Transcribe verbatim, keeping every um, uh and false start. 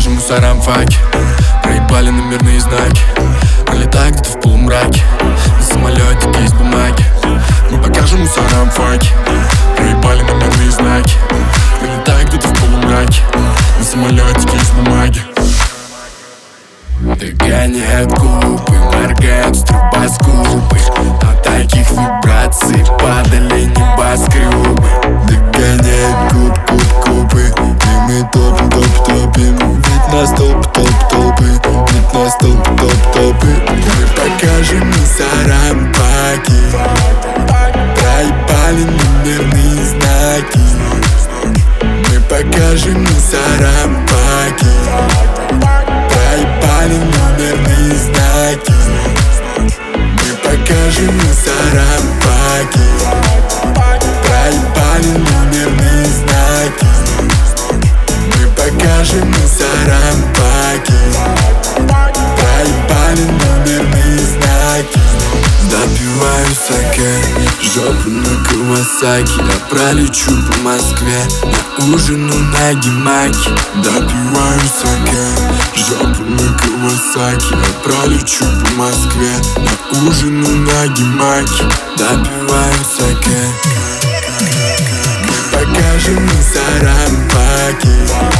покажем мусорам факи. Проебали номерные знаки. Пролетая где-то в полумраке. На самолетике из бумаги. Мы покажем мусорам факи. Проебали номерные знаки. Пролетая где-то в полумраке. На самолетике из бумаги. Догоняют губы, моргают стробоскопы. От таких вибраций падали небоскребы. Догоняют губ, губ, губы. И мы топим, топ, топим. Ведь нас топ, топ, топы. Ведь нас топ, топ, топы. Мы покажем мусорам паки. Проебали номерные знаки. Мы покажем мусорам паки. Проебали номерные знаки. Мы покажем мусорам паки. Проебали номерные знаки. Мы покажем мусорам паки. Проебали номерные знаки. Допиваю саке, жопу на Кавасаки. Я пролечу по Москве на ужину на гимаке. Допиваю саке, жопу на Кавасаки. Я пролечу по Москве на ужину на гимаке. Допиваю саке. Мы покажем мусорам паки.